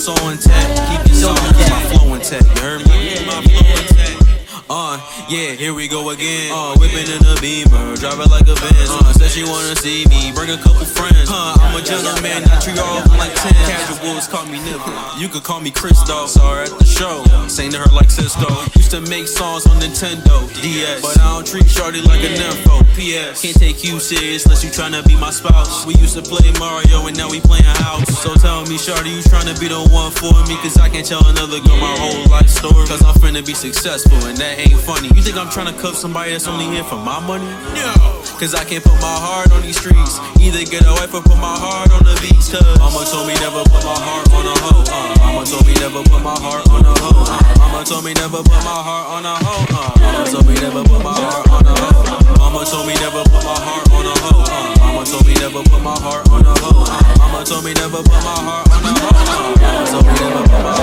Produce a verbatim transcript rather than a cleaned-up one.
so intact. Keep it so, keep my flow intact. You heard me? Keep my flow intact. Uh, yeah, here we go again. Uh, whipping in a Beamer, drive it like a Benz. Uh, said she wanna see me, bring a couple friends. Huh, I'm a gentleman, I treat all of them like ten. Casuals call me Nip, you could call me Chris though. Saw her at the show, sang to her like Cisco. Used to make songs on Nintendo D S, but I don't treat shorty like a nympho. P S Can't take you serious unless you tryna be my spouse. We used to play Mario and now we playing house. So tell me, shorty, you tryna be the one for me? Cause I can't tell another girl my whole life story. Cause I'm finna be successful and that ain't funny. You think I'm tryna cuff somebody that's only here for my money? No. Cause I can't put my heart on these streets. Either get a wife or put my heart on the beats. Cause mama told me never put my heart on a hoe. Uh, mama told me never put my heart on a hoe. Uh, mama told me never put my heart on a hoe. Uh, mama told me never put my heart on a hoe. Mama told me never put my heart on a hoe. Uh, mama told me never put my heart on a hoe. Uh, mama told me never put my heart on a hoe. Uh, mama told me never put my